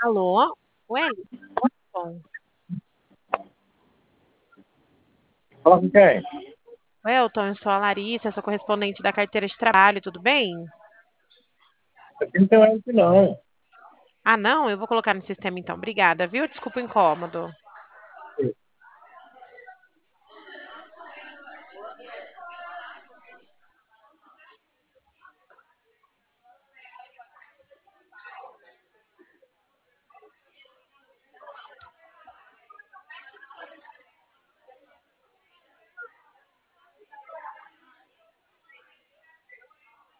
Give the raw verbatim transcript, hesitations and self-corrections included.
Alô? Wellington? Fala com quem? Wellington, eu sou a Larissa, sou correspondente da carteira de trabalho, tudo bem? Aqui não tem mais aqui não. Ah, não? Eu vou colocar no sistema então. Obrigada, viu? Desculpa o incômodo.